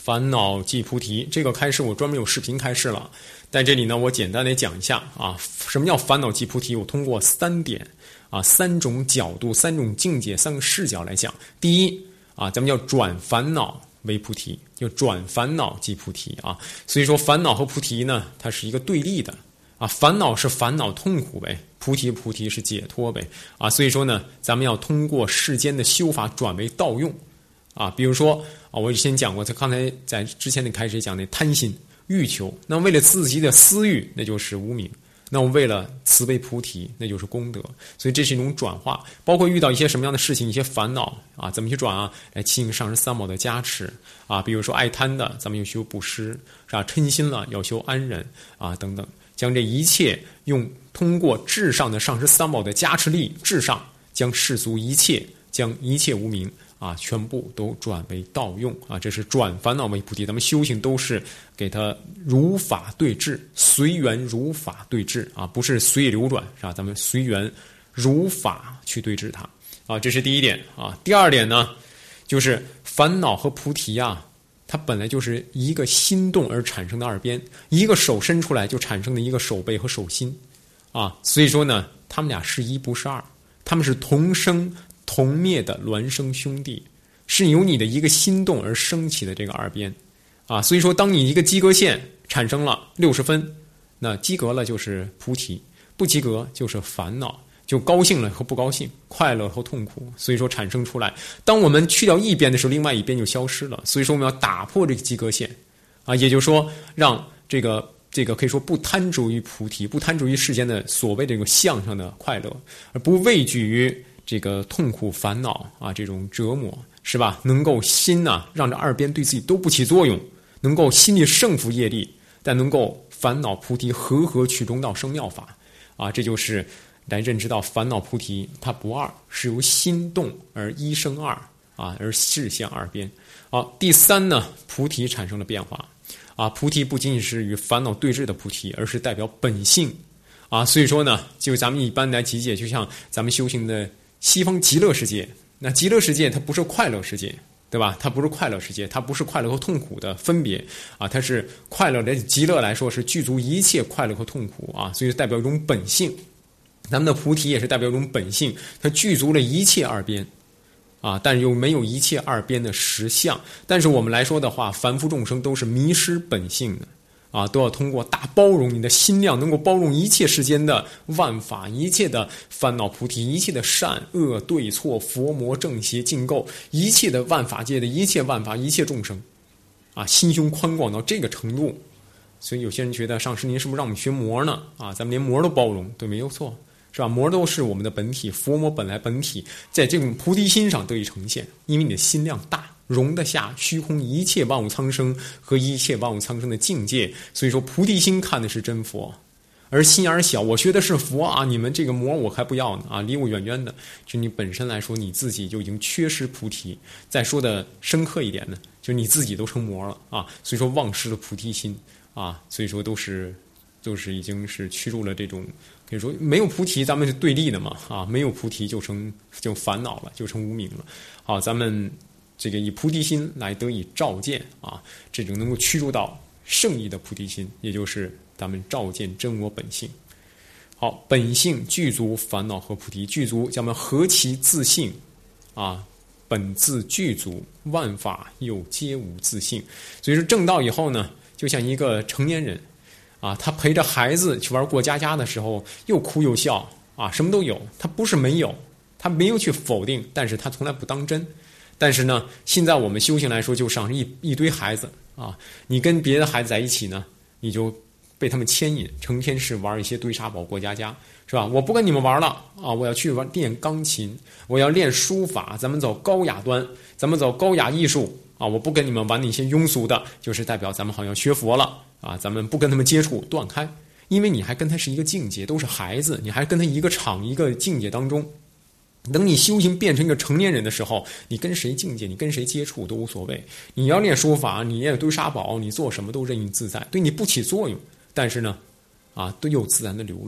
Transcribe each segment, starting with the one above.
烦恼即菩提，这个开示我专门有视频开示了，在这里呢，我简单的讲一下啊，什么叫烦恼即菩提？我通过3点啊，3种角度、3种境界、3个视角来讲。第一啊，咱们要转烦恼为菩提，就转烦恼即菩提啊。所以说，烦恼和菩提呢，它是一个对立的啊。烦恼是烦恼痛苦呗，菩提是解脱呗啊。所以说呢，咱们要通过世间的修法转为道用啊。比如说啊，我先讲过，刚才在之前的开始讲的贪心、欲求，那为了自己的私欲，那就是无明。那我为了慈悲菩提，那就是功德，所以这是一种转化。包括遇到一些什么样的事情，一些烦恼啊，怎么去转啊？来祈请上师三宝的加持啊。比如说爱贪的，咱们要修布施，是吧？嗔心了，要修安忍啊，等等。将这一切通过至上的上师三宝的加持力，至上将世俗一切，将一切无明啊，全部都转为道用啊，这是转烦恼为菩提。咱们修行都是给它如法对治，随缘如法对治啊，不是随意流转，是吧？咱们随缘如法去对治它啊，这是第一点啊。第二点呢，就是烦恼和菩提啊，它本来就是一个心动而产生的二边，一个手伸出来就产生的一个手背和手心啊，所以说呢，他们俩是一不是二，他们是同生同灭的孪生兄弟，是由你的一个心动而升起的这个二边啊。所以说，当你一个及格线产生了60分，那及格了就是菩提，不及格就是烦恼，就高兴了和不高兴，快乐和痛苦。所以说产生出来，当我们去掉一边的时候，另外一边就消失了。所以说我们要打破这个及格线啊，也就是说让这个可以说不贪着于菩提，不贪着于世间的所谓这个相上的快乐，而不畏惧于这个痛苦烦恼啊，这种折磨，是吧？能够心啊，让这二边对自己都不起作用，能够心里胜服业力，但能够烦恼菩提和取中道生妙法啊，这就是来认知到烦恼菩提它不二，是由心动而一生二啊，而事相二边。好，第三呢，菩提产生了变化啊，菩提不仅仅是与烦恼对峙的菩提，而是代表本性啊。所以说呢，就咱们一般来理解，就像咱们修行的西方极乐世界，那极乐世界它不是快乐世界，对吧？它不是快乐世界，它不是快乐和痛苦的分别啊，它是快乐的极乐来说是具足一切快乐和痛苦啊，所以代表一种本性。咱们的菩提也是代表一种本性，它具足了一切二边啊，但是又没有一切二边的实相。但是我们来说的话，凡夫众生都是迷失本性的啊，都要通过大包容，你的心量能够包容一切世间的万法，一切的烦恼菩提，一切的善恶对错，佛魔正邪净垢，一切的万法界的一切万法，一切众生啊，心胸宽广到这个程度。所以有些人觉得上师您是不是让我们学魔呢？啊，咱们连魔都包容，对，没有错，是吧？魔都是我们的本体，佛魔本来本体在这种菩提心上得以呈现，因为你的心量大，容得下虚空一切万物苍生和一切万物苍生的境界。所以说菩提心看的是真佛，而心眼小，我学的是佛啊，你们这个魔我还不要呢啊，离我远远的。就你本身来说，你自己就已经缺失菩提。再说的深刻一点呢，就你自己都成魔了啊。所以说忘失了菩提心啊，所以说都是已经是驱入了这种，可以说没有菩提咱们是对立的嘛啊，没有菩提就烦恼了，就成无明了。好，咱们这个以菩提心来得以照见啊，这种能够驱入到圣意的菩提心，也就是咱们照见真我本性。好，本性具足烦恼和菩提，具足咱们何其自性啊，本自具足，万法又皆无自性。所以说正道以后呢，就像一个成年人啊，他陪着孩子去玩过家家的时候，又哭又笑啊，什么都有。他不是没有，他没有去否定，但是他从来不当真。但是呢，现在我们修行来说，就像一堆孩子啊，你跟别的孩子在一起呢，你就被他们牵引，成天是玩一些堆沙堡过家家，是吧？我不跟你们玩了啊，我要去练钢琴，我要练书法，咱们走高雅端，咱们走高雅艺术啊！我不跟你们玩那些庸俗的，就是代表咱们好像学佛了啊！咱们不跟他们接触，断开，因为你还跟他是一个境界，都是孩子，你还跟他一个场一个境界当中。等你修行变成一个成年人的时候，你跟谁境界，你跟谁接触都无所谓。你要练书法，你练堆沙堡，你做什么都任意自在，对你不起作用。但是呢，啊，都有自然的流露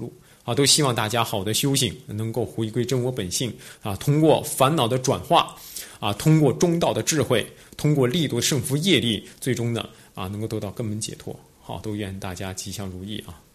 啊，都希望大家好的修行，能够回归真我本性啊，通过烦恼的转化啊，通过中道的智慧，通过力度胜服业力，最终呢啊，能够得到根本解脱。好，都愿大家吉祥如意啊。